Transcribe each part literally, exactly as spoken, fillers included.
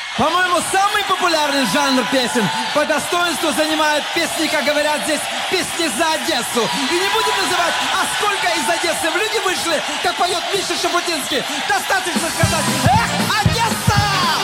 По-моему, самый популярный жанр песен по достоинству занимают песни, как говорят здесь, песни за Одессу. И не будем называть, а сколько из Одессы в люди вышли, как поет Миша Шабутинский. Достаточно сказать, эх, Одесса!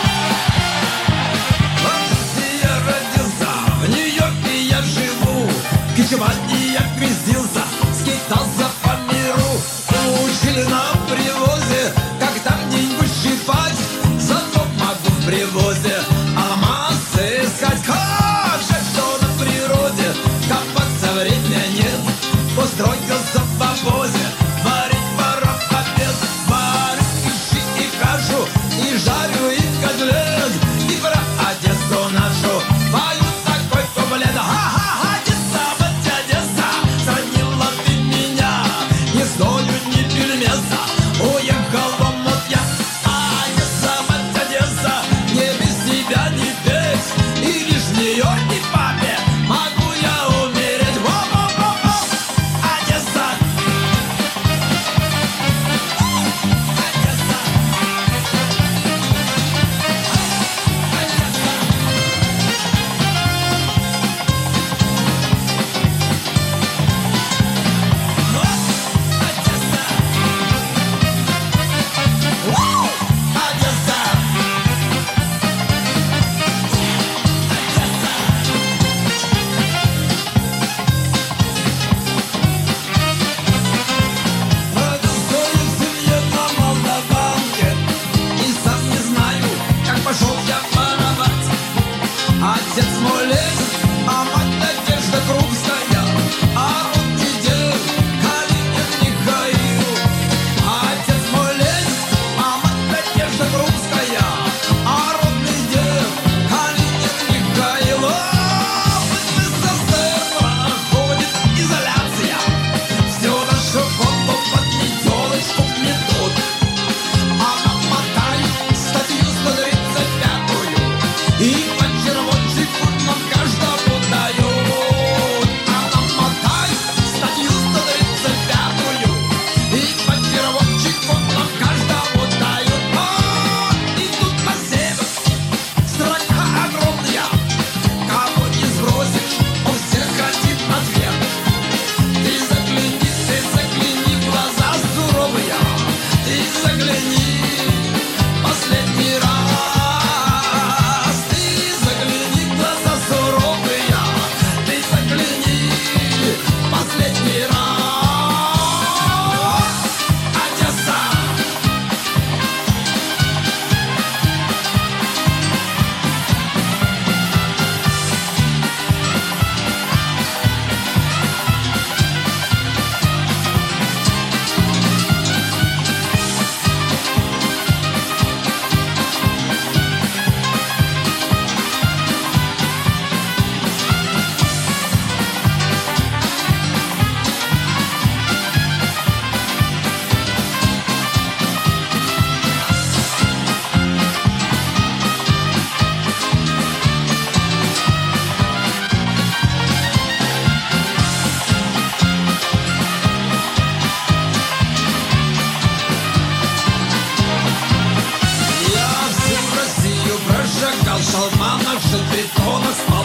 Я родился, в Нью-Йорке я живу, в Кичеване я крестился, скитался по миру. Учили на привозе, как там деньги щипать, зато могу в привозе алмазы искать. Как же что на природе, копаться времени нет, устроился в обозе, варить воров обед, варю и щи, и кашу, и жарю, и котлет, и про Одессу нашу пою такой куплет. Ха-ха, Одесса, вот Одесса, сранила ты меня, не стою ни пельмеса, уехал в омут я. Одесса, вот Одесса, не без тебя не петь, и лишь в Нью-Йорке папе могу я умереть. Во-во-во-во, Одесса, Одесса, родился в семье на Молдаванке, и сам не знаю, как пошел я воровать. Отец мой лес, а мать Надежда Крупская, а он дедел Калинин Михаил. Отец мой лес, а мать Надежда Крупская, а родный дед Калинин Михаил. О, в СССР проходит изоляция, все нашу голову под метелочку метут. Она мотает статью сто тридцать пятую и по червончику нам каждому дают. Она мотает статью сто тридцать пятую и по червончику нам каждому дают. О, и тут на север строка огромная, кого не сбросишь, у всех один ответ. Ты загляни, ты загляни в глаза суровые, ты загляни последний раз. Ты загляни в глаза суровые, ты загляни последний раз. Одесса, я всю Россию прошагал, шалманах, желтых тонах,